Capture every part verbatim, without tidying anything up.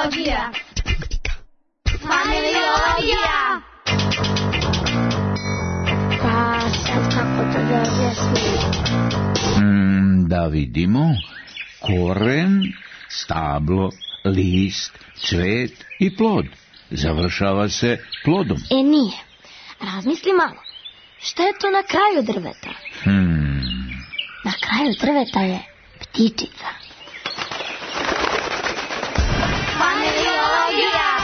Familiologija. Familiologija. Pa sad kako to da objasnim? Mm, da vidimo. Koren, stablo, list, cvet i plod. Završava se plodom. E nije. Razmisli malo. Šta je to na kraju drveta? Hmm. Na kraju drveta je ptičica. Familiologija.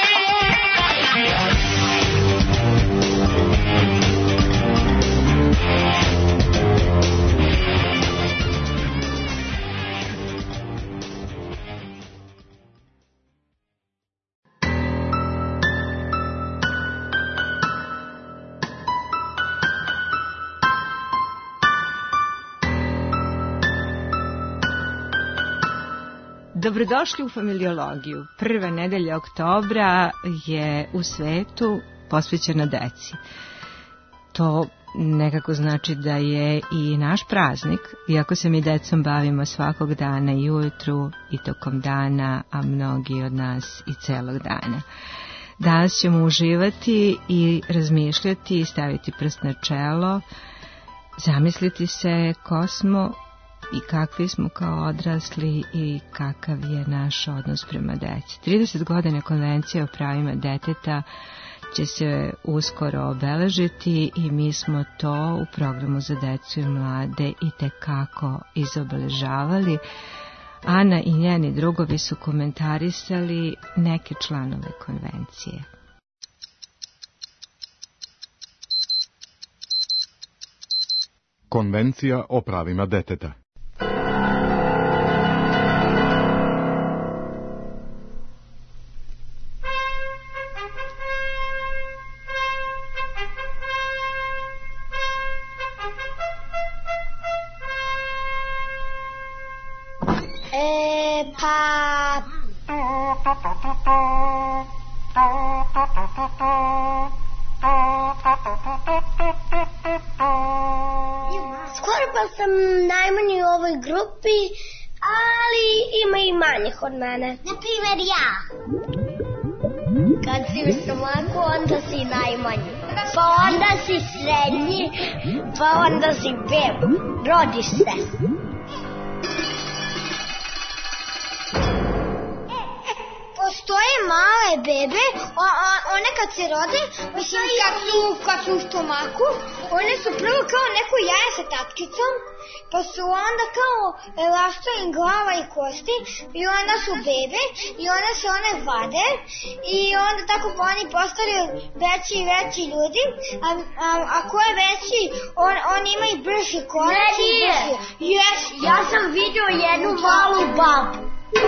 Dobrodošli u Familiologiju. Prva nedelja oktobra je u svetu posvećena deci. To nekako znači da je i naš praznik, iako se mi decom bavimo svakog dana i ujutru i tokom dana, a mnogi od nas i celog dana. Danas ćemo uživati i razmišljati i staviti prst na čelo, zamisliti se ko smo i kakvi smo kao odrasli i kakav je naš odnos prema deci. trideset godina Konvencije o pravima deteta će se uskoro obeležiti i mi smo to u programu za decu i mlade i tekako izobeležavali. Ana i njeni drugovi su komentarisali neke članove konvencije. Konvencija o pravima deteta. E, pa... Skoro pa sam najmanji u ovoj grupi, ali ima i manjih od mene. Naprimjer ja. Kad si u stomaku, onda si najmanji. Pa onda si srednji, pa onda si beba. Rodiš se. Postoje male bebe, o, o, one kad se rode, mislim kad su, kad su u stomaku, one su prvo kao neko jaje sa tatkicom, pa su onda kao rastu im glava i kosti i onda su bebe i onda se one vade i onda tako pa oni postaju veći i veći ljudi, a, a, a ko je veći, on, on ima i brži korac. Ne, nije. Yes, ja sam vidio jednu malu babu.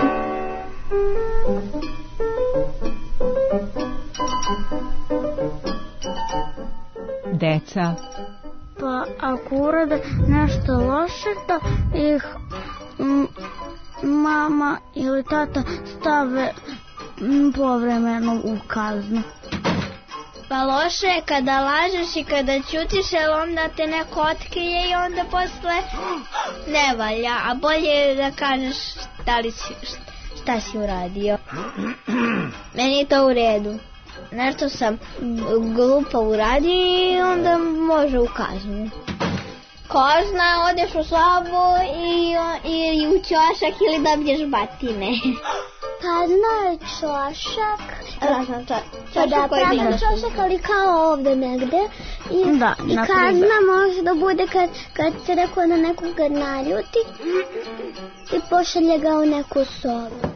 Deca. Pa ako urade nešto loše, da ih m, mama ili tata stave m, povremeno u kaznu. Pa loše je kada lažeš i kada ćutiš, jer onda te neko otkrije i onda posle ne valja, a bolje je da kažeš da li si, šta si uradio. Meni je to u redu. Nešto sam glupo uradio i onda može u kaznu. Kazna, odeš u sobu i, i u ćošak ili dobiješ batine. Kazna je ćošak. Razno, to, ćošak koji je ćošak, ali kao ovde negde. I, da, i kazna može da bude kad, kad se neko na nekoga naljuti i pošalje ga u neku sobu.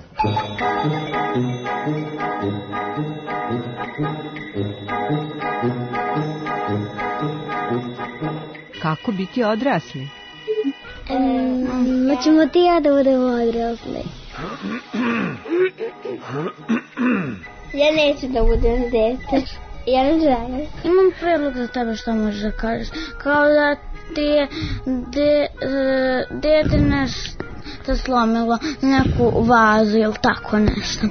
Kako biti odrasli? Ma ćemo ti ja da budemo odrasli. Ja neću da budem dete. Ja ne želim. Imam predlog za tebe što možeš da kažeš. Kao da ti je de, uh, dete nešto slomilo neku vazu ili tako nešto.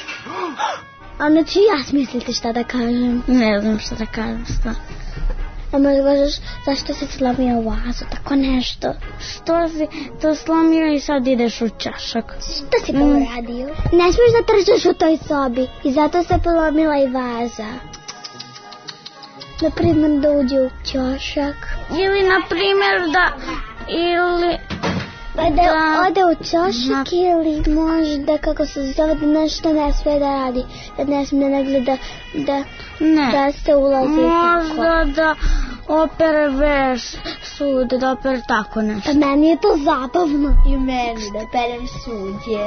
A znači ja smislite šta da kažem. Ne znam šta da kažem, šta. a možda kažeš zašto si slomio vazu, tako nešto. Što si to slomio i sad ideš u čašak? Što si to mm. uradio? Ne smiješ da trčaš u toj sobi i zato se polomila i vaza. Naprimjer da uđe u čašak. Ili naprimjer da... Ili... Pa da, da ode u čošak na... ili možda, kako se zove, da nešto ne sve da radi, da ne smije ne gleda, da, ne. Da se ulazi možda tako. Da opere veš sude, da opere tako nešto. Pa meni je to zabavno. I meni da perem suđe.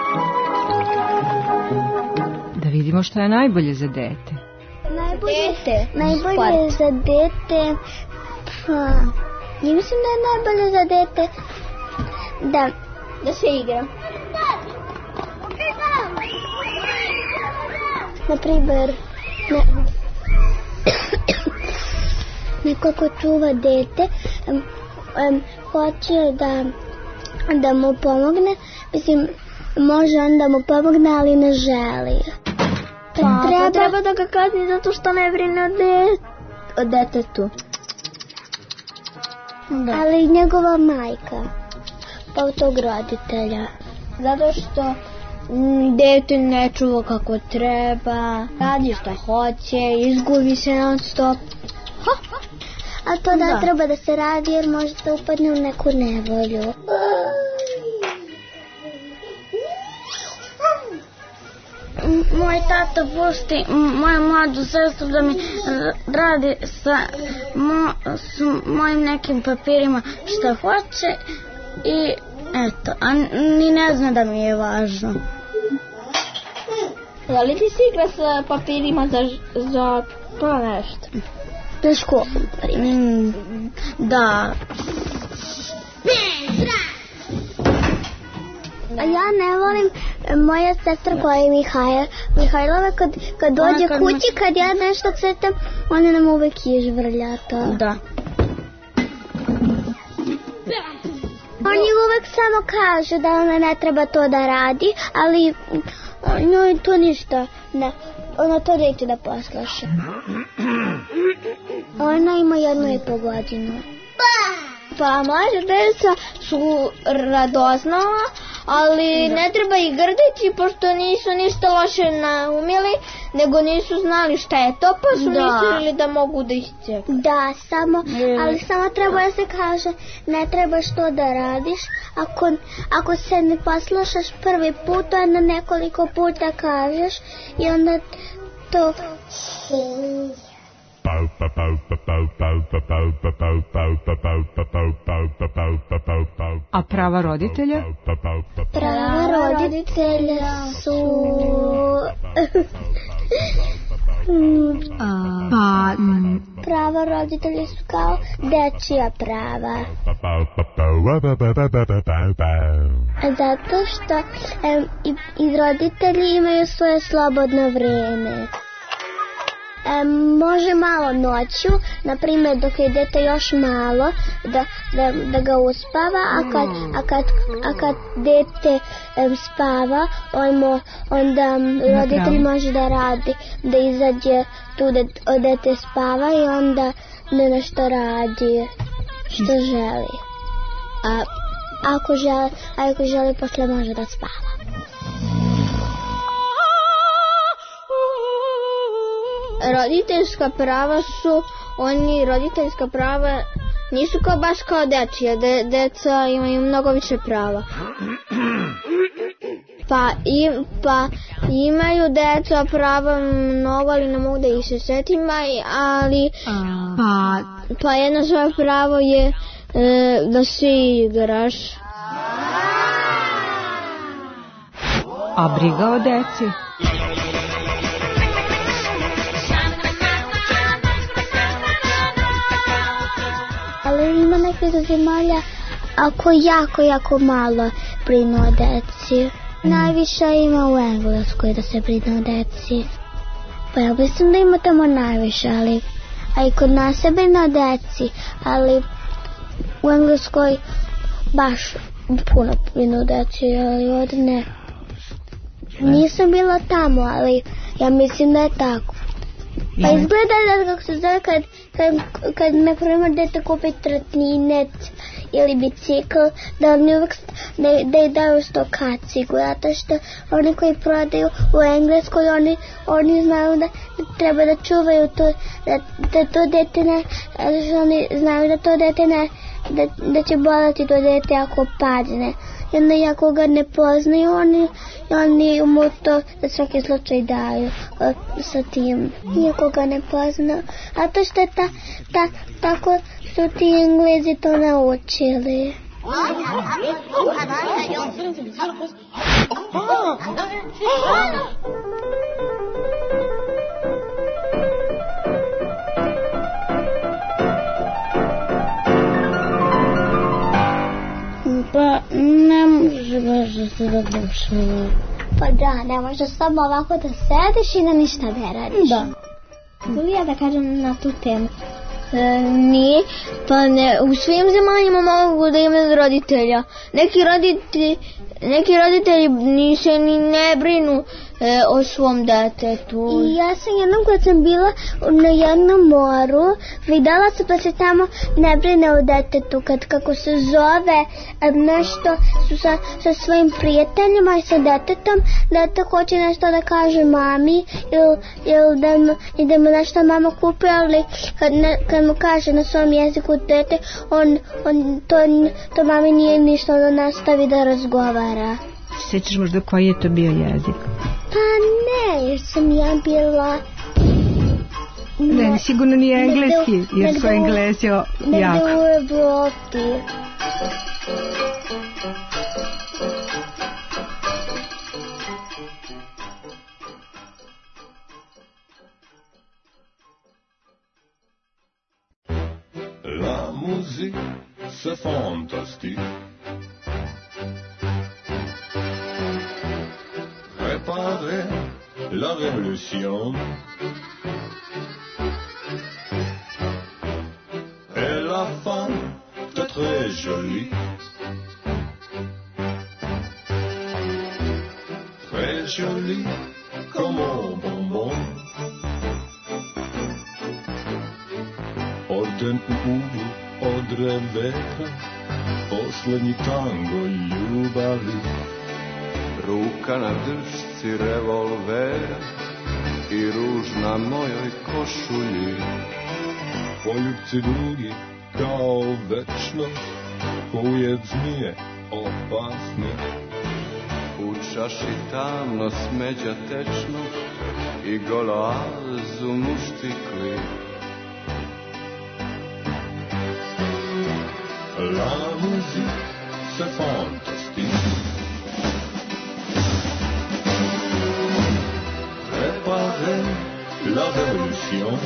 Da vidimo što je najbolje za dete. Najbolje, dete. Najbolje za dete, pa, ja mislim da je najbolje za dete Da, da se igra. Naprimjer, ne, neko ko čuva dete, um, um, hoće da, da mu pomogne, mislim, može on da mu pomogne, ali ne želi. Pa, treba, treba da ga kazni zato što ne brine o, de, o detetu. Da. Ali njegova majka. Pa od tog roditelja. Zato što m, dete ne čuva kako treba, radi što hoće, izgubi se non stop. Ha, ha. A to da, da treba da se radi jer može da upadne u neku nevolju. Moj tata pusti moju mladu sestru da mi radi sa, mo, s mojim nekim papirima što hoće. I eto, a ni ne zna da mi je važno. Da li ti si igra sa papirima za, za to nešto? Za školu, mm, da. A ja ne volim moja sestra koja je Mihajla. Mihajlova kad, kad dođe kad kući, kad ja nešto crtam, ona nam uvek izvrlja to. Da. Oni uvek samo kažu da ona ne treba to da radi, ali njoj to ništa ne, ona to neće da posluša. Ona ima jednu i po godinu. Pa mlađa deca su radoznala, ali da. Ne treba ih grditi pošto nisu ništa loše naumili, nego nisu znali šta je to, pa su da. Mislili da mogu da iscepe. Da, samo, mm. ali samo treba da se kaže, ne trebaš to da radiš, ako, ako se ne poslušaš prvi put, onda nekoliko puta kažeš i onda to... A prava roditelja? Prava roditelja su... Pa... Prava roditelja su kao dečija prava. Zato što em, i, i roditelji imaju svoje slobodno vreme. E, može malo noću, na primjer dok je dete još malo, da, da, da ga uspava, a kad, a kad, a kad dete um, spava, on mo, onda um, roditelj može da radi, da izađe tu da dete spava i onda ne nešto radi što želi. A ako želi, a ako želi posle može da spava. Roditeljska prava su, oni roditeljska prava nisu kao baš kao dečija, de, deca imaju mnogo više prava. Pa, i, pa imaju deca prava mnogo, ali ne mogu da ih se setim, ali pa, pa jedno svoje pravo je e, da se igraš. A briga o deci? Ali ima nekih zemalja ako jako, jako malo brinu o deci. Mm. Najviše ima u Engleskoj da se brinu o deci. Pa ja mislim da ima tamo najviše, ali a i kod nas se brinu o deci, ali u Engleskoj baš puno brinu o deci, ali ovdje ne. Nisam bila tamo, ali ja mislim da je tako. Pa izgleda da, kako se zove, kad, kad, kad me prema dete kupi trotninet ili bicikl, da oni uvek da, da ih daju sto kacigu, zato što oni koji prodaju u Engleskoj, oni, oni znaju da treba da čuvaju to, da, da to dete ne, što oni znaju da to dete ne, da, da će boleti to dete ako padne. I onda ako ga ne poznaju, oni, oni mu to za svaki slučaj daju uh, sa tim. Iako ga ne poznaju. A to što je ta, ta, tako su ti Englezi to naučili. Pa ne može baš da se dodušava. Pa da, ne može samo ovako da sediš i na ništa ne radiš. Da. Mogu ja da kažem na tu temu? E, nije, pa ne, u svim zemanjima mogu da imaju roditelja. Neki roditelji, neki roditelji ni se ni ne brinu e, o svom detetu. I ja sam jednom kad sam bila na jednom moru, videla sam da se tamo ne brine o detetu, kad kako se zove nešto su sa, sa svojim prijateljima i sa detetom, dete hoće nešto da kaže mami ili, ili da, da mu nešto mama kupi, ali kad, ne, kad mu kaže na svom jeziku dete, on, on to, to mami nije ništa, ono nastavi da razgovara. Sjećaš možda koji je to bio jezik? Pa ne, jer sam ja bila... Ne, ne sigurno nije engleski, jer su Englesi jako. Negde u Evropi. La musique, c'est fantastique. Préparer la révolution. Et la femme est très jolie. Très jolie comme un bonbon. Orden u uglu od drveta, poslednji tango ljubavi. Ruka na držci revolvera i ruž na mojoj košulji. Poljubci dugi kao večnost, ujed zmije opasni. U čaši tamno smeđa tečnost i goloazu muštikli. La musique, c'est fantastique. Préparer la révolution.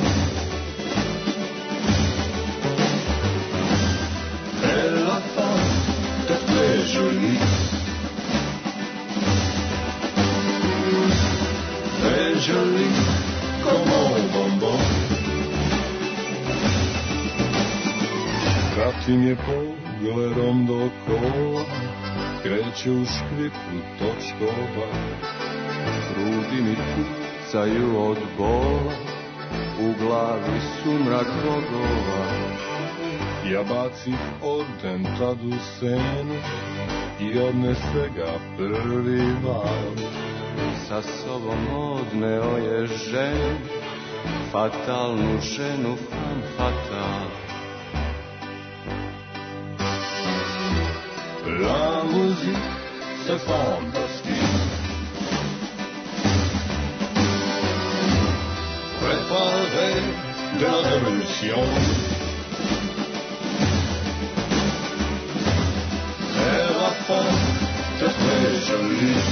Et la femme est très jolie. Très jolie comme un bonbon. Pratim je pogledom do kola, kreće u škripu točkova. Grudi mi pucaju od bola, u glavi sumrak bogova. Ja bacih orden tad u senu i odnese ga prvi val. Sa sobom odneo je ženu, fatalnu ženu, fan fatal. La musique, c'est fantastique. Préparer de la révolution. Et la femme est très jolie.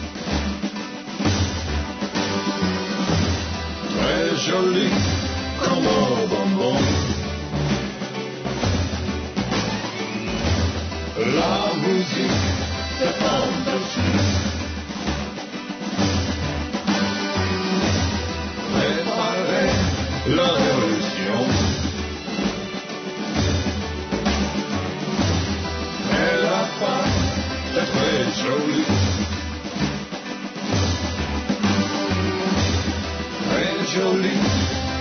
Très jolie comme un bonbon. La musique, c'est fantastique. Préparer la révolution. Et la femme est très jolie. Très jolie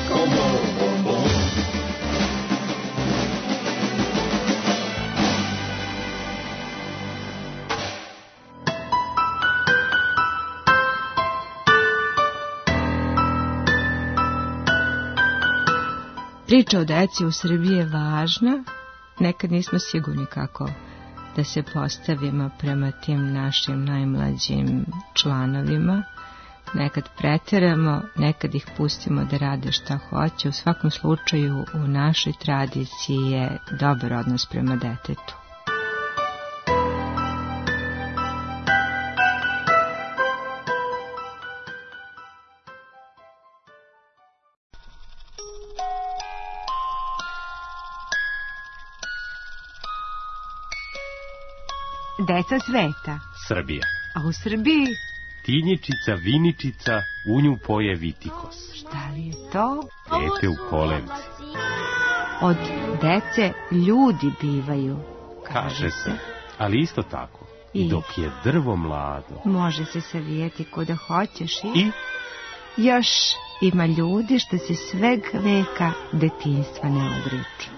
Priča o deci u Srbiji je važna. Nekad nismo sigurni kako da se postavimo prema tim našim najmlađim članovima. Nekad preteramo, nekad ih pustimo da rade šta hoće. U svakom slučaju u našoj tradiciji je dobar odnos prema detetu. Deca sveta. Srbija. A u Srbiji? Tinjičica, viničica, u nju poje vitikos. Šta li je to? Dete u kolevci. Od dece ljudi bivaju, kaže se. Ali isto tako, i dok je drvo mlado, može se savijeti kuda hoćeš i... I? Još ima ljudi što se sveg veka detinjstva ne odriču.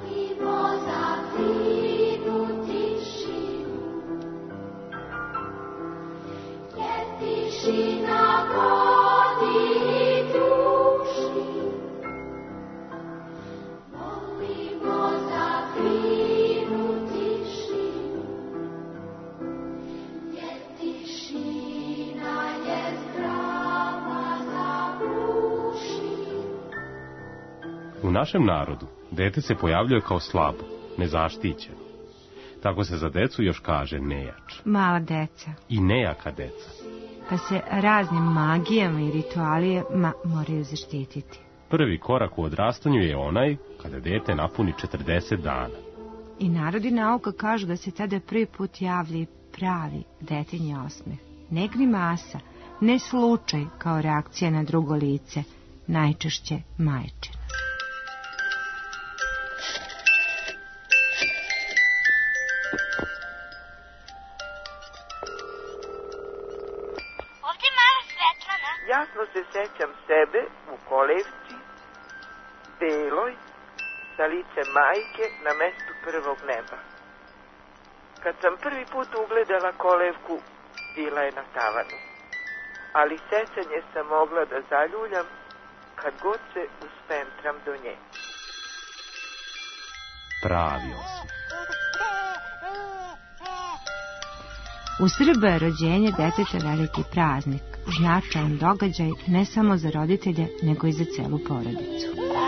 U našem narodu dete se pojavljuje kao slabo, nezaštićeno. Tako se za decu još kaže nejač. Mala deca. I nejaka deca. Pa se raznim magijama i ritualima moraju zaštititi. Prvi korak u odrastanju je onaj kada dete napuni četrdeset dana. I narod i nauka kažu da se tada prvi put javlja pravi detinji osmeh. Ne grimasa, ne slučaj kao reakcija na drugo lice, najčešće majčina. Jasno se sećam sebe u kolevci, beloj, sa licem majke na mestu prvog neba. Kad sam prvi put ugledala kolevku, bila je na tavanu. Ali sećanje sam mogla da zaljuljam kad god se uspentram do nje. Pravi osmeh. U Srba je rođenje deteta veliki praznik, značajan događaj ne samo za roditelje, nego i za celu porodicu.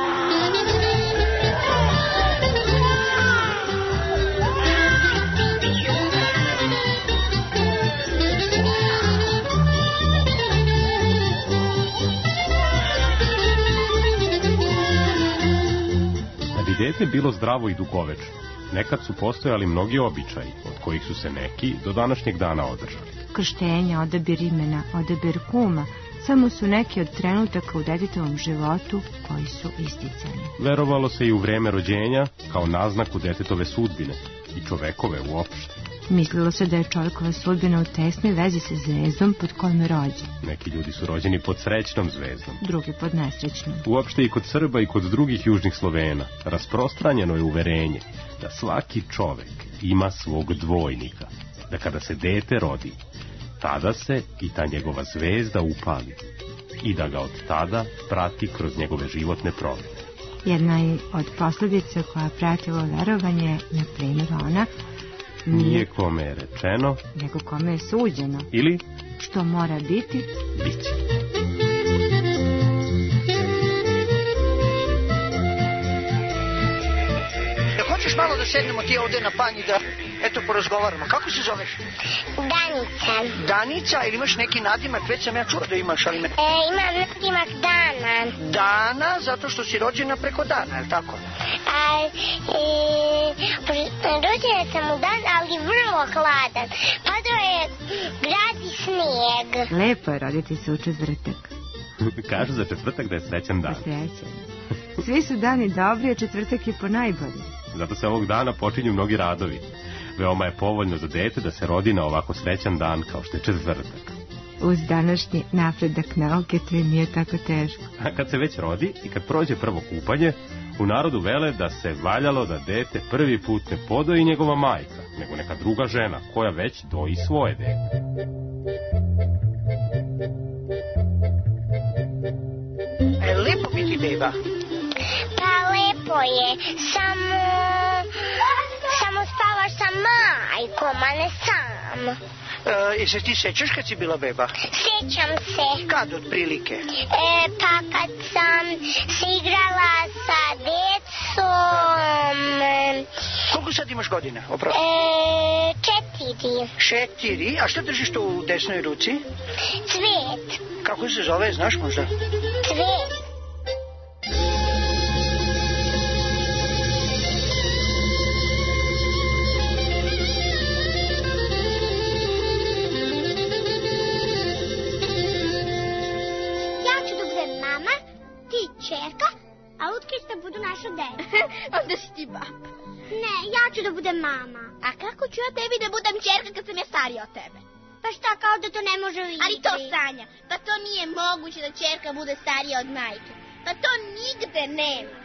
Da bi dete bilo zdravo i dugovečno, nekad su postojali mnogi običaji, od kojih su se neki do današnjeg dana održali. Krštenja, odabir imena, odabir kuma, samo su neki od trenutaka u detetovom životu koji su isticani. Verovalo se i u vreme rođenja kao naznaku detetove sudbine i čovekove uopšte. Mislilo se da je čovjekova sudbina u tesnoj vezi sa zvezdom pod kojom je rođen. Neki ljudi su rođeni pod srećnom zvezdom, drugi pod nesrećnom. Uopšte i kod Srba i kod drugih južnih Slovena rasprostranjeno je uverenje da svaki čovek ima svog dvojnika, da kada se dete rodi, tada se i ta njegova zvezda upali i da ga od tada prati kroz njegove životne promjene. Jedna od posljedica koja pratilo verovanje, na primjer ona, nije kome je rečeno, nego kome je suđeno. Ili što mora biti, biće. Hoćeš malo da sednemo ti ovde na panji da, eto, porazgovaramo. Kako se zoveš? Danica. Danica, ili imaš neki nadimak? Već sam ja čuo da imaš, ali me... E, imam nadimak Dana. Dana, zato što si rođena preko dana, je li tako? A, e, rođena sam u dan, ali vrlo hladan. Padao je grad i snijeg. Lepo je roditi se u četvrtak. Kažu za četvrtak da je srećan dan. Srećan. Svi su dani dobri, a četvrtak je po najbolji. Zato se ovog dana počinju mnogi radovi. Veoma je povoljno za dete da se rodi na ovako srećan dan kao što je četvrtak. Uz današnji napredak nauke to i nije tako teško. A kad se već rodi i kad prođe prvo kupanje, u narodu vele da se valjalo da dete prvi put ne podoji njegova majka, nego neka druga žena koja već doji svoje dete. E, lepo biti beba. Pa lepo je, samo, samo spavaš sa majkom, a ne sam. E, se ti sećaš kad si bila beba? Sećam se. Kad otprilike? E, pa kad sam se igrala sa decom. Koliko sad imaš godina? Opravo. E, četiri. Četiri? A šta držiš to u desnoj ruci? Cvet. Kako se zove, znaš možda? Cvet. Čerka, a Lutkić da budu naša deca. Onda si ti baba. Ne, ja ću da budem mama. A kako ću ja tebi da budem čerka kad sam ja starija od tebe? Pa šta, kao da to ne može vidjeti? Ali to, Sanja, pa to nije moguće da čerka bude starija od majke. Pa to nigde nema.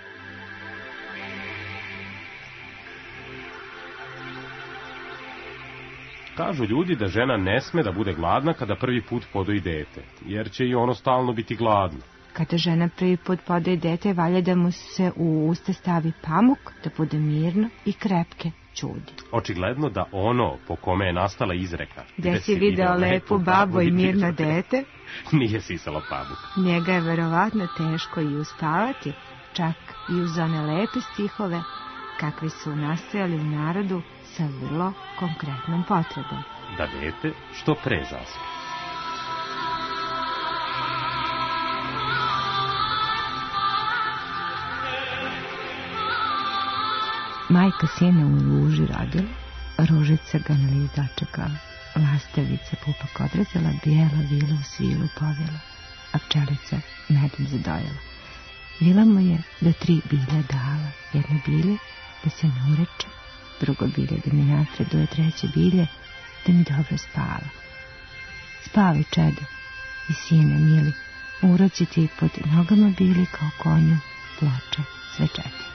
Kažu ljudi da žena ne sme da bude gladna kada prvi put podoji dete, jer će i ono stalno biti gladno. Kada žena prvi put podoji dete, valja da mu se u usta stavi pamuk, da bude mirno i krepke ćudi. Očigledno da ono po kome je nastala izreka, gde si video lepu babo i mirno dete, nije sisala pamuk. Njega je verovatno teško i uspavati, čak i uz one lepe stihove, kakvi su nastajali u narodu sa vrlo konkretnom potrebom. Da dete što pre zaspe. Majka sina u luži rodila, ružica ga na list dočekala, lastavica pupak odrezala, bijela vila u svilu povila, a pčelica medom zadojila. Vila mu je do tri bilje dala, jedno bilje da se ne ureče, drugo bilje da mi napreduje, treće bilje da mi dobro spava. Spavaj, čedo, i sine mili, uroci ti pod nogama bili kao konju ploče sve četiri.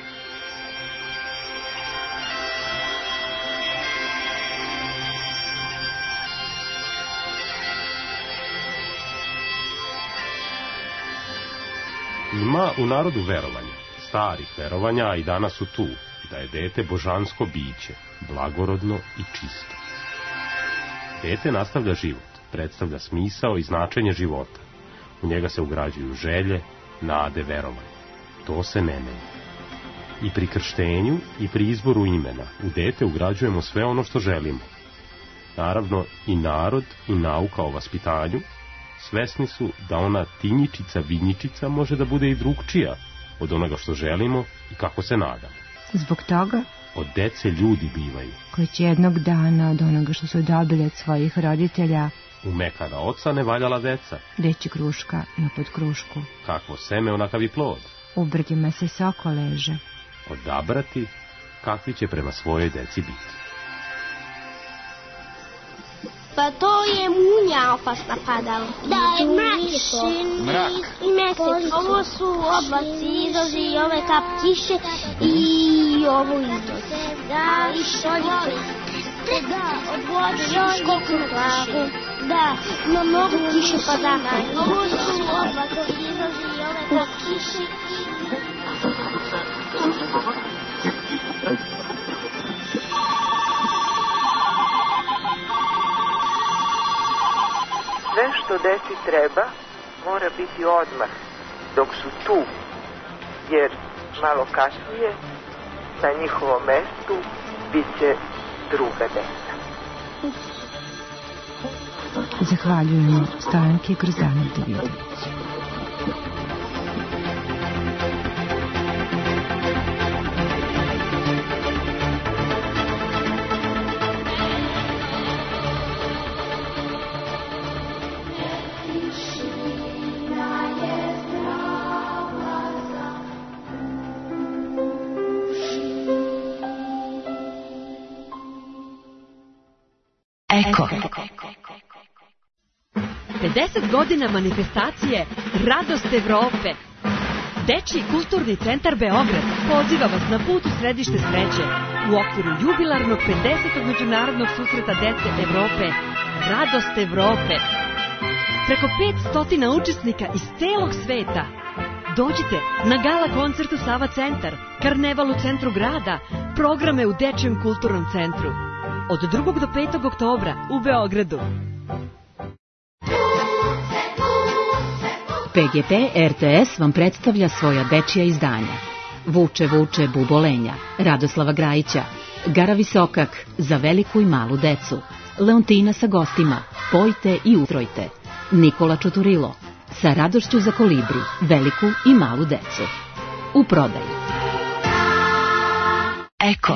Ima u narodu verovanja, starih verovanja, a i danas su tu, da je dete božansko biće, blagorodno i čisto. Dete nastavlja život, predstavlja smisao i značenje života. U njega se ugrađuju želje, nade, verovanja. To se ne menja. I pri krštenju i pri izboru imena u dete ugrađujemo sve ono što želimo. Naravno, i narod i nauka o vaspitanju svesni su da ona tinjičica, vidnjičica može da bude i drugčija od onoga što želimo i kako se nadamo. Zbog toga od dece ljudi bivaju, koji će jednog dana od onoga što su dobili od svojih roditelja umekana oca ne valjala deca, reći kruška na pod krušku, kakvo seme onakav i plod, u brdima se soko leže, odabrati kakvi će prema svojoj deci biti. Pa to je munja opasna padala. Da, je mrak je to. Mrak. I mesec. Ovo su oblaci, izlazi i ove kap kiše i ovo izlazi. Da, i šoljice. Da, od vode i škoku na glavu. Da, ima mnogo kiše padaka. Ovo su oblaci, izlazi i ove kap kiše Sve što deci treba mora biti odmah dok su tu, jer malo kasnije na njihovom mestu bit će druga deca. Zahvaljujemo Stojanki Grozdanov Davidović. Eko. pedeset godina manifestacije Radost Evrope. Dečiji kulturni centar Beograd poziva vas na put u središte sreće u okviru jubilarnog pedesetog međunarodnog susreta dece Evrope Radost Evrope. Preko petsto učesnika iz celog sveta, Dođite na gala koncertu Sava centar, karneval u centru grada, programe u Dečijem kulturnom centru. Od drugog do petog oktobra u Beogradu. P G P R T S vam predstavlja svoja dečija izdanja. Vuče, vuče, bubolenja, Radoslava Grajića, Gara Visokak, za veliku i malu decu, Leontina sa gostima, Pojte i utrojte, Nikola Čuturilo, sa radošću za kolibri, veliku i malu decu. U prodaju. Eko.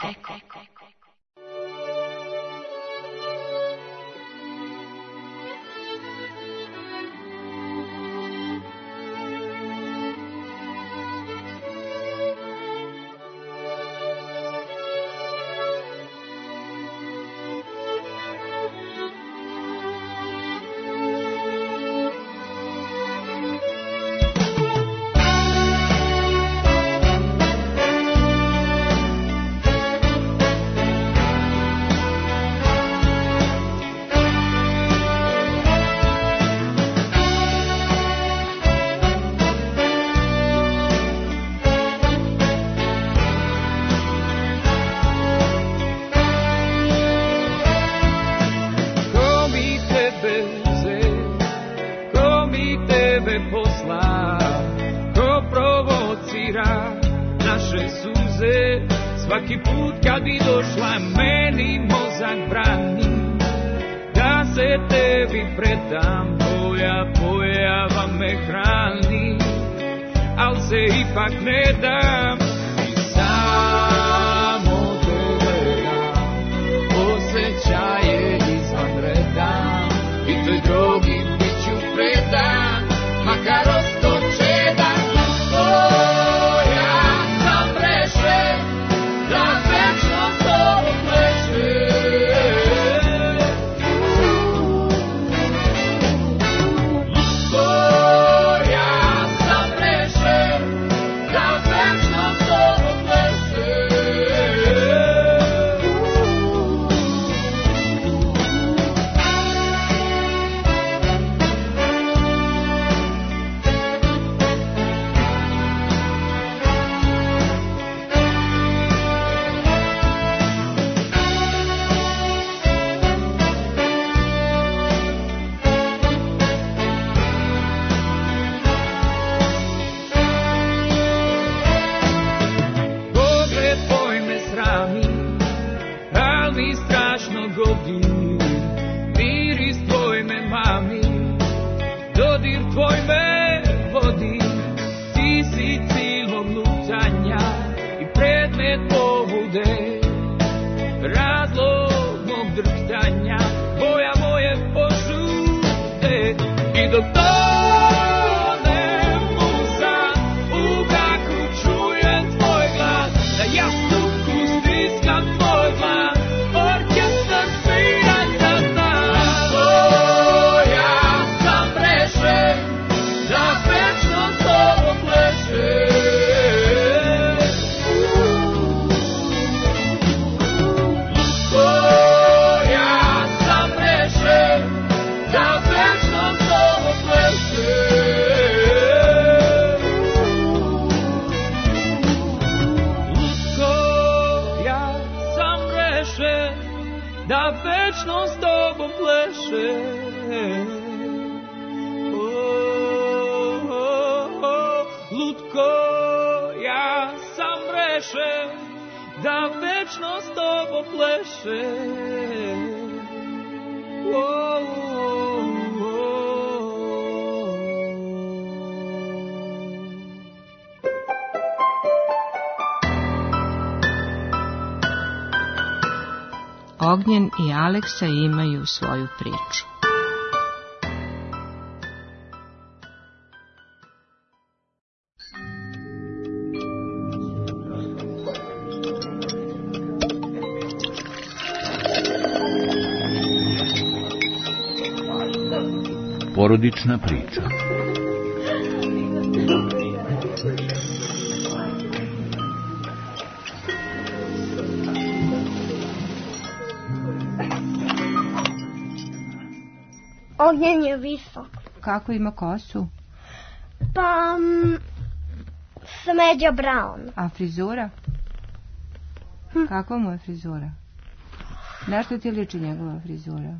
Ognjen i Aleksa imaju svoju priču. Porodična priča. Ognjen je visok. Kako ima kosu? Pa... Um, Smeđa Brown. A frizura? Hm. Kakva mu je frizura? Na što ti liči njegova frizura?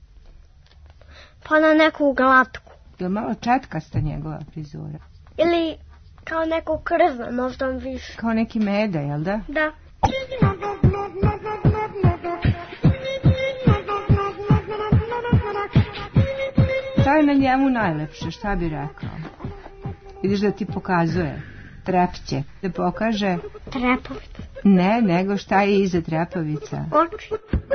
Pa na neku glatku. Je malo četkasta njegova frizura? Ili kao neko krzno, možda više. Kao neki meda, jel da? Da. Šta je na njemu najlepše, šta bi rekao? Vidiš da ti pokazuje. Trepće. Da pokaže... Trepavica. Ne, nego šta je iza trepavica? Oči.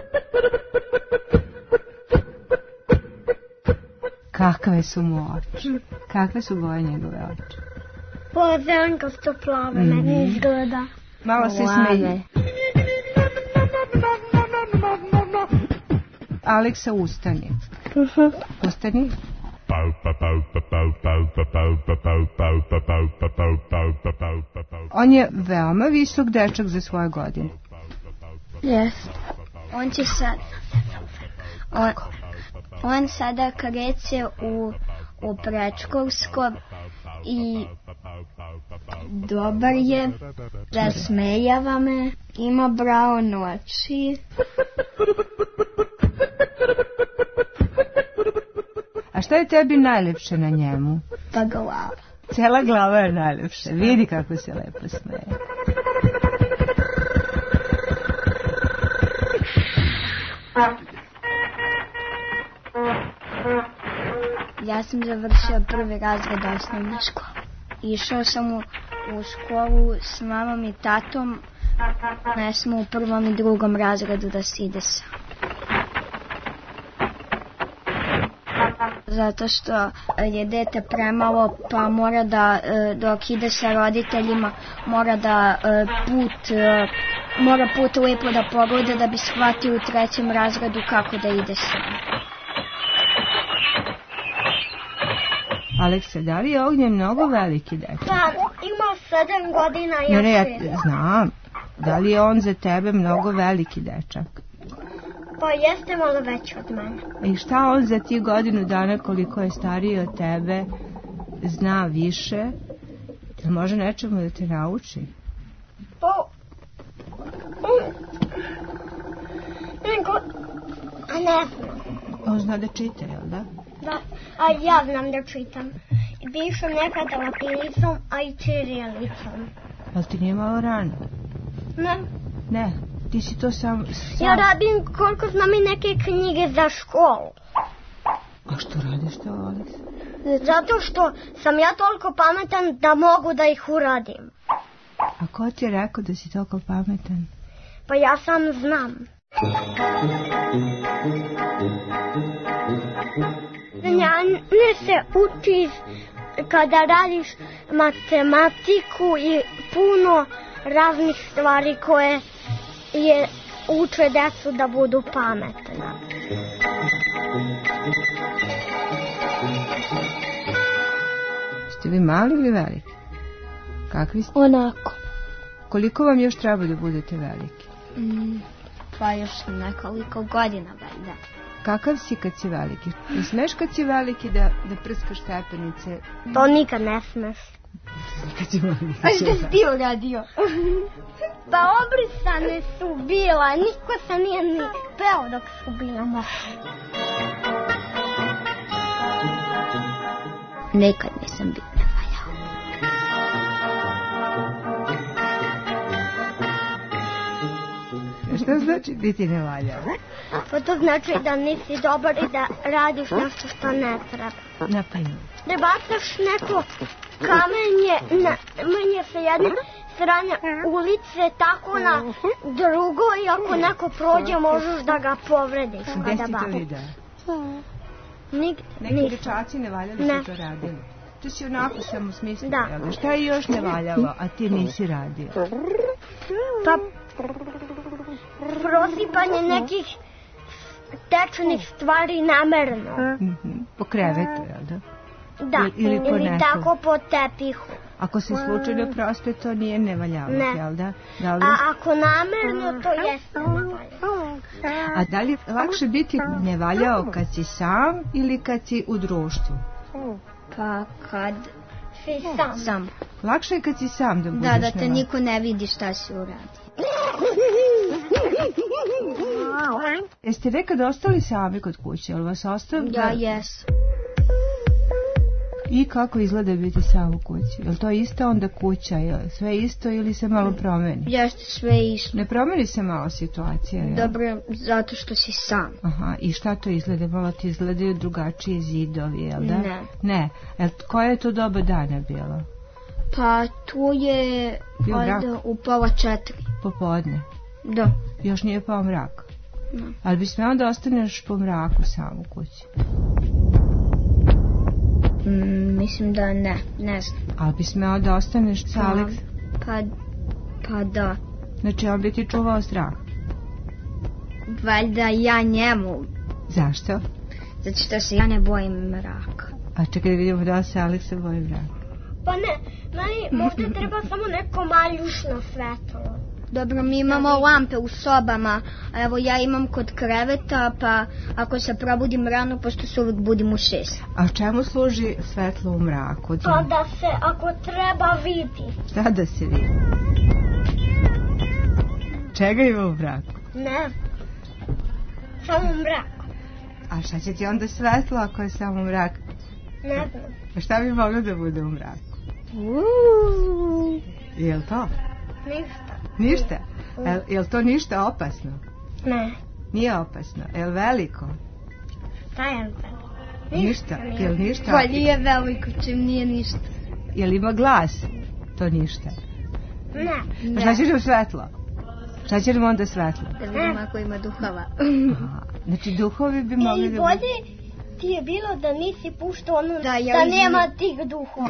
Kakve su mu oči? Kakve su boje njegove oči? Boje zelenkasto plave, mm-hmm. Meni izgleda. Malo se smeje. Aleksa, ustani. Uh-huh. Ustani. On je veoma visok dečak za svoje godine. Jes. On će sad... On, on sada kreće u, u predškolsko i dobar je, zasmejava me, ima brown oči. A šta je tebi najlepše na njemu? Pa glava. Cela glava je najlepša. Vidi kako se lepo smeje. Ja sam završio prvi razred osnovne škole. Išao sam u, u školu s mamom i tatom. Ne smo u prvom i drugom razredu da se ide sa. Zato što je dete premalo, pa mora da, dok ide sa roditeljima, mora da put, mora put lepo da pogleda da bi shvatio u trećem razredu kako da ide sam. Aleksa, da li je Ognjen mnogo veliki dečak? Pa, ima sedam godina. Ne, ne, ja znam. Da li je on za tebe mnogo veliki dečak? Pa jeste malo veći od mene. I šta on za ti godinu dana koliko je stariji od tebe zna više? Da može nečemu da te nauči? Pa... Nego... A ne znam. On zna da čita, jel da? Da, a ja znam da čitam. Pišem nekada latinicom, a i čirilicom. Ali ti nije malo rano? Ne. Ne, ti si to sam... sam... Ja radim koliko znam i neke knjige za školu. A što radiš to, Aleksa? Zato što sam ja toliko pametan da mogu da ih uradim. A ko ti je rekao da si toliko pametan? Pa ja sam znam. Znanje se uči kada radiš matematiku i puno raznih stvari koje je uče decu da budu pametna. Ste vi mali ili veliki? Kakvi ste? Onako. Koliko vam još treba da budete veliki? Mm, pa još nekoliko godina valjda. Kakav si kad si veliki? Ne smeš kad si veliki da, da prskaš stepenice? To nikad ne smeš. Kad si veliki. A što si ti uradio? Pa obrisane su bila, niko se nije ni peo dok su bila mokre. Nikad nisam bila nevaljao. Šta znači biti nevaljao? Pa to znači da nisi dobar i da radiš nešto što ne treba. Naprimjer? Da bacaš neko kamenje na menje sa jedne strane ulice tako na drugo i ako neko prođe možeš da ga povrediš. Gde si to vidio? Nigde. Neki dečaci nevaljali ne. su to radili. To si onako samo smislio. Da. Šta je još nevaljalo, a ti nisi radio? Pa prosipanje nekih tečnih stvari namerno. Mm-hmm. Po krevetu, jel da? Da, ili, ili, ili tako po tepihu. Ako se slučajno proste, to nije nevaljalo, ne. Jel da? Da li... A ako namerno, to jeste nevaljalo. A da li je lakše biti nevaljao kad si sam ili kad si u društvu? Pa kad si sam. Sam. Lakše je kad si sam da budeš. Da, da te niko ne vidi šta si uradio. Jeste nekad ostali sami kod kuće? Jel vas ostavili? Ja, jes. I kako izgleda biti sam u kući? Jel to isto onda kuća? Jel sve isto ili se malo promeni? Jeste sve isto. Ne promeni se malo situacija? Jel? Dobro, zato što si sam. Aha, i šta to izgleda? Malo ti izgledaju drugačije zidovi, jel da? Ne. Ne. Jel, koje je to doba dana bilo? Pa tu je valjda u pola četiri. Popodne? Da. Još nije pao mrak? Ne. Ali bi smeo da ostaneš po mraku sam u kući? Mm, mislim da ne, ne znam. Ali bi smeo da ostaneš sa Aleks? Pa, pa da. Znači on bi ti čuvao strah? Valjda ja njemu. Zašto? Zato što se ja ne bojim mraka. A čekaj da vidimo da se Aleksa boji mraka. Pa ne, meni možda treba samo neko maljušno svetlo. Dobro, mi imamo lampe u sobama, a evo ja imam kod kreveta, pa ako se probudim rano, pošto se uvijek budim u šest. A čemu služi svetlo u mraku? Pa da se, ako treba, vidi. Šta da se vidi? Čega ima u mraku? Ne, samo mrak. A šta će ti onda svetlo ako je samo mrak? Ne znam. A šta bi moglo da bude u mraku? Uuuu. Je li to? Ništa. Ništa? Je, je li to ništa opasno? Ne. Nije opasno. Je li veliko? Šta je veliko? Ništa. Je li ništa? Pa nije veliko, čim nije ništa. Je li ima glas? To ništa. Ne. A šta će nam svetlo? Šta će nam onda svetlo? Da vidimo ako ima duhova. Znači duhovi bi mogli da... I bolje ti je bilo da nisi puštao ono da, ja da izmi... nema tih duhova.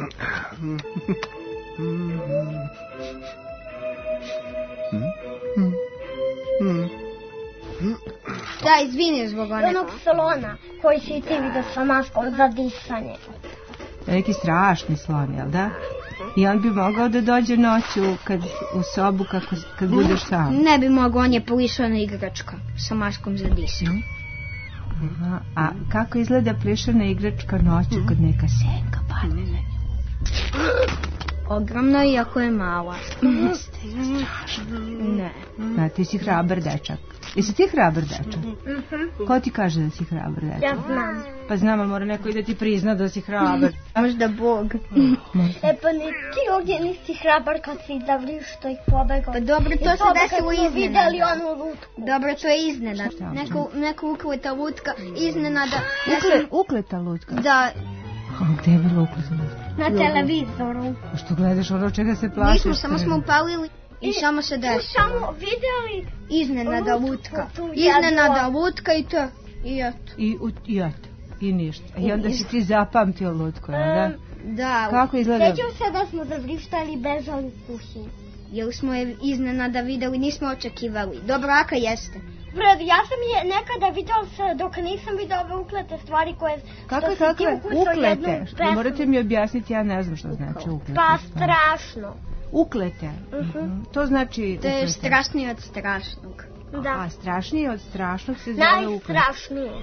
Da, izvini zbog onog. Onog salona koji si ti vidio sa maskom za disanje. Neki strašni slon, jel da? I on bi mogao da dođe noću kad, u sobu kako, kad budeš sam? Ne bi mogao, on je plišana igračka sa maskom za disanje. Aha, a kako izgleda plišana igračka noću kad neka senka padne na nju? Ogromno, iako je mala. Jeste, je strašno. Ne. Da, ti si hrabar dečak. Jesi ti hrabar dečak? Mhm. Ko ti kaže da si hrabar dečak? Ja znam. Pa znam, ali mora neko i da ti prizna da si hrabar. Možda Bog. E pa ni ti ovdje nisi hrabar kad si zavrišto i pobegao. Pa dobro, to se desilo iznenada. Vidjeli onu lutku. Dobro, to je iznenada. Neko, neko ukleta lutka, iznenada. Ukle, ukleta lutka? Da. A gde je bilo ukleta lutka? Na televizoru. A što gledaš ono čega se plašiš? Nismo, samo smo upalili i samo se desilo. Samo vidjeli iznenada lutka. Iznenada lutka i to. I eto. I, i eto. I ništa. I onda si ti zapamtio lutku, da? Da. Kako izgleda? Sjećam se da smo zavrištali bežali u kuhinju. Jer smo je iznenada videli, nismo očekivali. Dobro, aka jeste. Bred, ja sam je nekada vidjela se dok nisam vidjela ove uklete stvari koje... Kakve, kakve? Uklete? Morate mi objasniti, ja ne znam što znači uklete. Pa strašno. Uklete? Uh-huh. To znači uklete? To je strašnije od strašnog. Da. A strašnije od strašnog se zove uklete. Najstrašnije.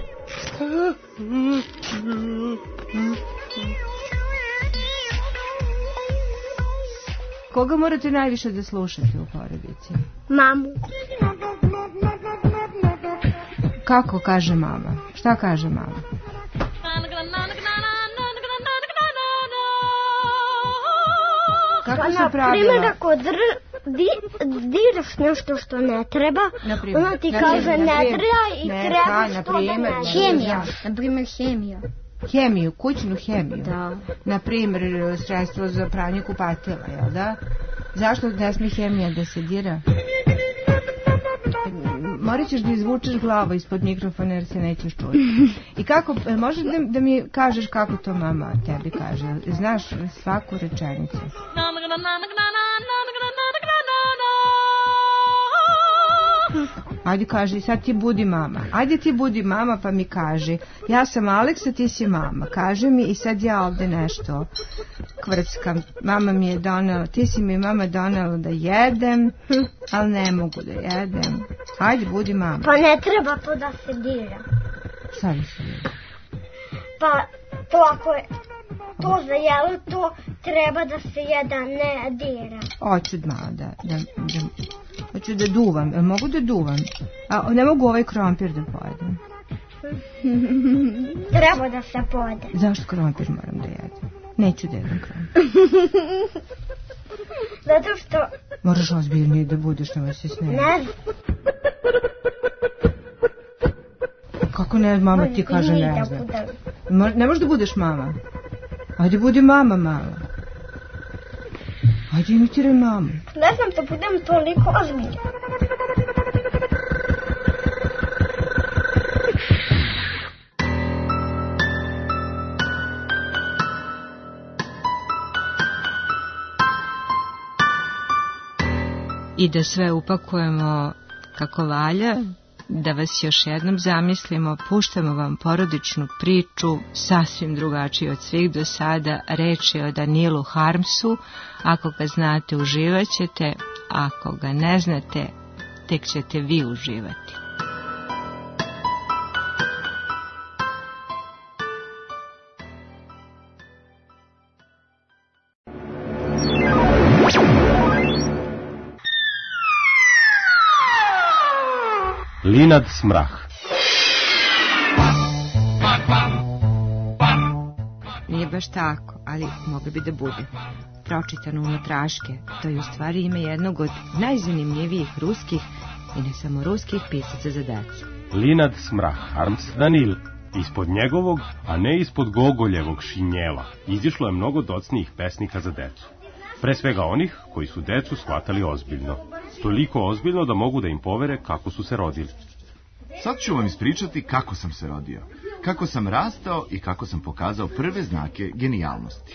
Koga morate najviše da slušate u porodici? Mamu. Kako kaže mama? Šta kaže mama? Kako pa, se pravila? Naprimjer, ako dr, di, diraš nešto što ne treba, naprimjer, ona ti naprimjer, kaže ne treba i ne, treba što naprimjer, da ne. Hemija, naprimjer hemija. Hemiju, kućnu hemiju. Da. Naprimjer, sredstvo za pranje kupatila, jel da? Zašto ne smije hemija da se dira? Morat ćeš da izvučeš glavu ispod mikrofona jer se nećeš čuti. I kako, možeš da, da mi kažeš kako to mama tebi kaže? Znaš svaku rečenicu? Ajde kaži, sad ti budi mama. Ajde ti budi mama pa mi kaži. Ja sam Aleksa, ti si mama. Kaži mi i sad ja ovde nešto kvrckam. Mama mi je donela, ti si mi mama donela da jedem, ali ne mogu da jedem. Ajde, budi mama. Pa ne treba to da se dira. Šta da se dira? Pa to ako je... to za jelo, to treba da se jeda, ne dira. Hoću malo da, da, da, hoću da duvam, jel mogu da duvam? A ne mogu ovaj krompir da pojedem. Treba da se pojede. Zašto krompir moram da jedem? Neću da jedem krompir. Zato što... Moraš ozbiljnije da budeš, nema se snemi. Ne. Kako ne, mama ti kaže ne zna. Ne možeš da budeš mama. Ajde budi mama malo. Ajde imitiraj mamu. Ne znam da budem toliko ozbiljna. I da sve upakujemo kako valja, da vas još jednom zamislimo, puštamo vam porodičnu priču, sasvim drugačiju od svih do sada. Reč je o Danilu Harmsu. Ako ga znate, uživaćete, ako ga ne znate, tek ćete vi uživati. Linad Smrah. Nije baš tako, ali mogli bi da bude. Pročitano unutraške, to je u stvari ime jednog od najzanimljivijih ruskih i ne samo ruskih pisaca za decu. Linad Smrah, Harms Danil. Ispod njegovog, a ne ispod Gogoljevog šinjela, izišlo je mnogo docnijih pesnika za decu. Pre svega onih koji su decu shvatali ozbiljno. Toliko ozbiljno da mogu da im povere kako su se rodili. Sad ću vam ispričati kako sam se rodio, kako sam rastao i kako sam pokazao prve znake genijalnosti.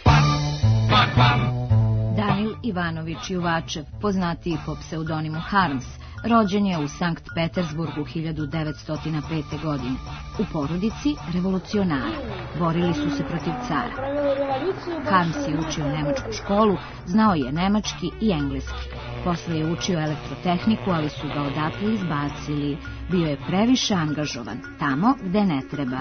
Danil Ivanović Juvačev, poznatiji po pseudonimu Harms, rođen je u Sankt Petersburgu hiljadu devetsto pete. godine. U porodici revolucionara. Borili su se protiv cara. Harms je učio nemačku školu, znao je nemački i engleski. Posle je učio elektrotehniku, ali su ga odatle izbacili. Bio je previše angažovan, tamo gde ne treba.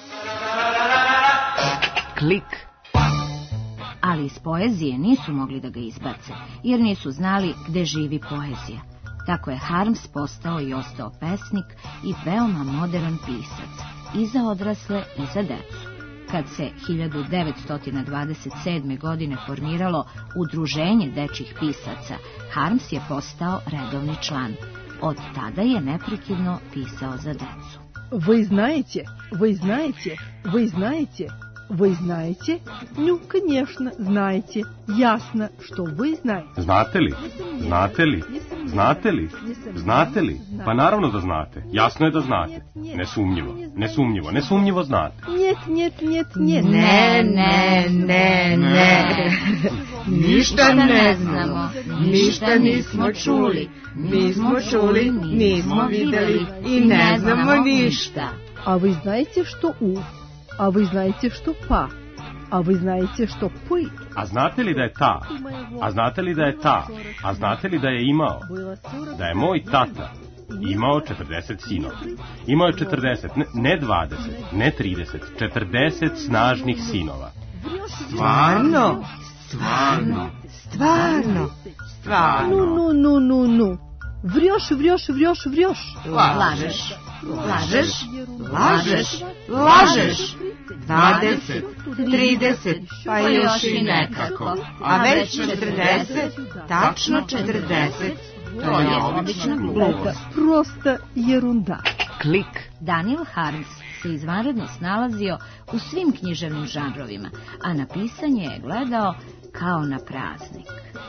Klik. Ali iz poezije nisu mogli da ga izbace, jer nisu znali gde živi poezija. Tako je Harms postao i ostao pesnik i veoma modern pisac, i za odrasle i za decu. Kad se hiljadu devetsto dvadeset sedme. godine formiralo Udruženje dečjih pisaca, Harms je postao redovni član. Od tada je neprekidno pisao za decu. Вы знаете, вы знаете, вы знаете, вы знаете? Ну, конечно, знаете. Ясно, что вы знаете. Znate li? Znate li? Znate li? Znate li? Pa naravno da znate. Jasno je da znate. Nesumnjivo, nesumnjivo, nesumnjivo znate. Нет, нет, нет, нет. Ne, ne, ne, ne. Ništa ne znamo, ništa nismo čuli. Nismo čuli, nismo videli i ne znamo ništa. А вы знаете, что у? А вы знаете, что па? A vi znate što pui? A znate li da je ta? A znate li da je ta? A znate li da je imao? Da je moj tata imao četrdeset sinova. Imao je četrdeset, ne, ne dvadeset, ne trideset, četrdeset snažnih sinova. Stvarno? Stvarno? Stvarno? Stvarno? Nu, nu, nu, nu, nu. Vrjoš, vrjoš, vrjoš, vrjoš. Lažeš. Lažeš. Lažeš. Lažeš. Dvadeset, trideset, pa još i nekako. A već četrdeset, tačno četrdeset. To je obična glupost. Prosta jerunda. Klik. Danil Harms se izvanredno snalazio u svim književnim žanrovima, a na pisanje je gledao kao na praznik.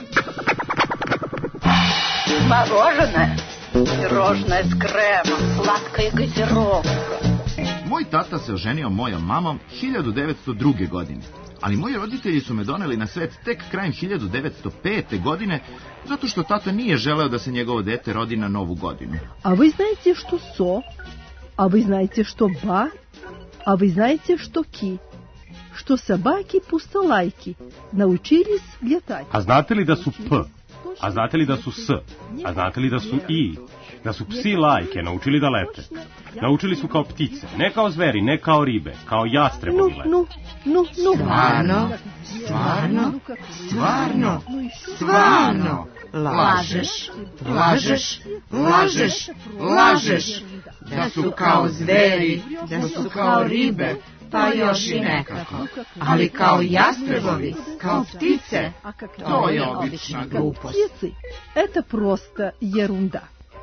Мороженое, пирожное с кремом, сладкая газировка. Moj tata se oženio mojom mamom hiljadu devetsto druge. godine, ali moji roditelji su me doneli na svet tek krajem hiljadu devetsto pete. godine, zato što tata nije želeo da se njegovo dete rodi na Novu godinu. A vi znate što so? A vi znate što ba? A vi znate što ki? Što собаки пустолайки научились летать. A znate li da su p? A znate li da su s? A znate li da su i? Da su psi lajke naučili da lete. Naučili su kao ptice, ne kao zveri, ne kao ribe, kao jastrebovi lete. Nu, nu, nu. Stvarno, stvarno, stvarno, stvarno. Lažeš, lažeš, lažeš, lažeš. Da su kao zveri, da su kao ribe, pa još i nekako. Ali kao jastrebovi, kao ptice, to je obična glupost. Это просто ерунда.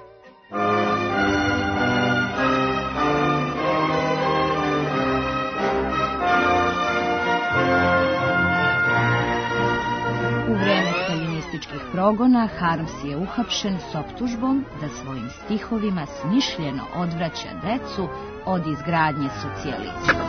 U vreme staljinističkih progona Harms je uhapšen s optužbom da svojim stihovima smišljeno odvraća decu od izgradnje socijalizma.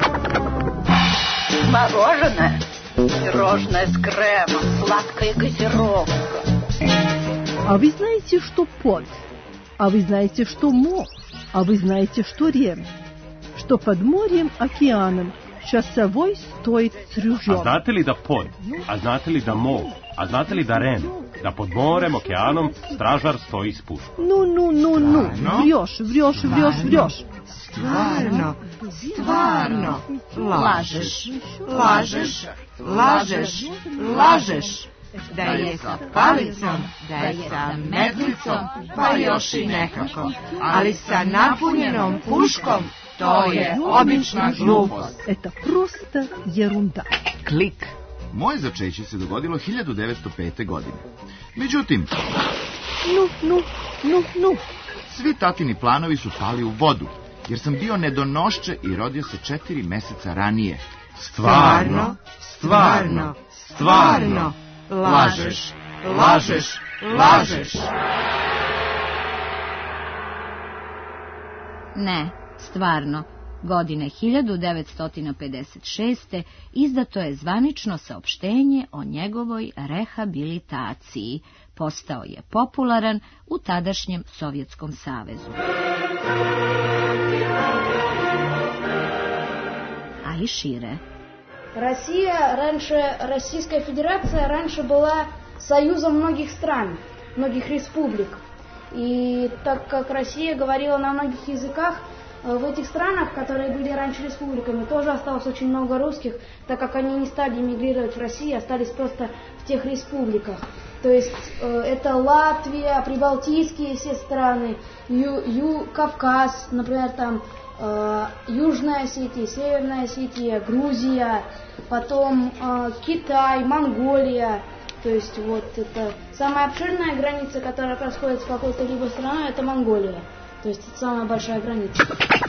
Мороженое, пирожное с кремом, сладкая газировка. А вы знаете, что под? А вы знаете, что мо? А вы знаете, что рем? Что под морем, океаном časovoj stoji s rjužom. A znate li da pod? A znate li da mo? A znate li da ren? Da pod morem, okeanom, stražar stoji s puškom. Nu, nu, nu, nu. Vrjoš, vrjoš, vrjoš, vrjoš. Stvarno, stvarno. Lažeš, lažeš, lažeš, lažeš. Da je sa palicom, da je sa metlicom, pa još i nekako. Ali sa napunjenom puškom, to je obična glupost. Это просто ерунда. Klik. Moje začeće se dogodilo hiljadu devetsto pete. godine. Međutim, nu, nu, nu, nu. Svi tatini planovi su pali u vodu, jer sam bio nedonošče i rodio se četiri meseca ranije. Stvarno, stvarno, stvarno. Lažeš, lažeš, lažeš. Ne, stvarno. Godine hiljadu devetsto pedeset šeste. izdato je zvanično saopštenje o njegovoj rehabilitaciji. Postao je popularan u tadašnjem Sovjetskom savezu. A i šire. Россия раньше, Российская Федерация раньше была союзом многих стран, многих республик. И так как Россия говорила на многих языках, в этих странах, которые были раньше республиками, тоже осталось очень много русских, так как они не стали эмигрировать в Россию, остались просто в тех республиках. То есть это Латвия, Прибалтийские все страны, Ю, Ю, Кавказ, например, там Южная Осетия, Северная Осетия, Грузия, потом э, Китай, Монголия. То есть вот это самая обширная граница, которая происходит с какой-то либо страной, это Монголия. То есть это самая большая граница.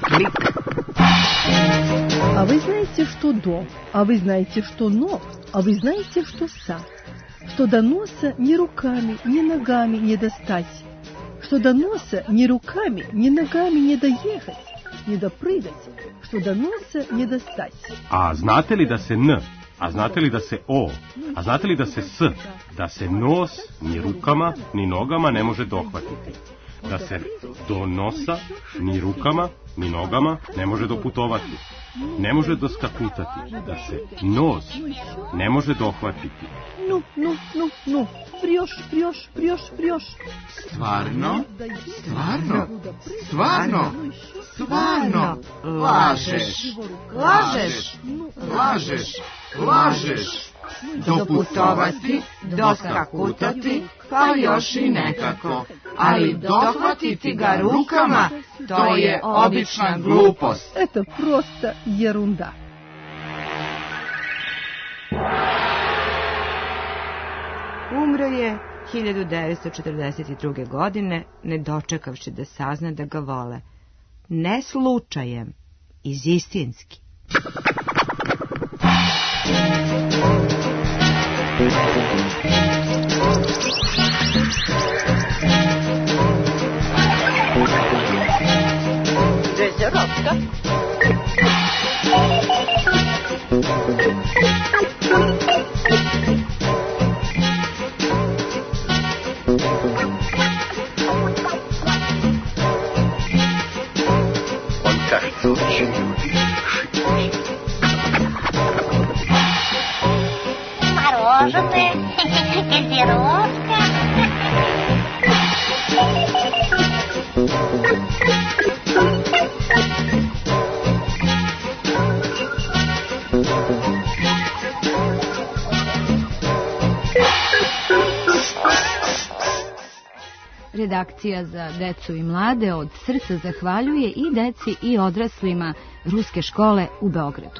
А вы знаете, что до? А вы знаете, что но? А вы знаете, что са? Что до носа ни руками, ни ногами не достать. Что до носа ни руками, ни ногами не доехать. Не допрыгать, što do nosa ne dostać. A znate li da se n, a znate li da se o, a znate li da se s, da se nos ni rukama ni nogama ne može dohvatiti. Da se do nosa ni rukama ni nogama ne može doputovati. Ne može doskakutati. Da se nos ne može dohvatiti. Nu, nu, nu, nu. Prioš, prioš, prioš, prioš. Stvarno? Stvarno? Stvarno? Stvarno? Lažeš. Lažeš. Lažeš. Lažeš. Doputovati, doskakutati, pa još i nekako. Ali dohvatiti ga rukama, to je obična glupost. Это просто ерунда. Umro je hiljadu devetsto četrdeset druge. godine, ne dočekavši da sazna da ga vole. Ne slučajem, iz istinski. Газировка. Он, кажется, очень любит шипеть. Мороженое, газировка. Redakcija za decu i mlade od srca zahvaljuje i deci i odraslima Ruske škole u Beogradu.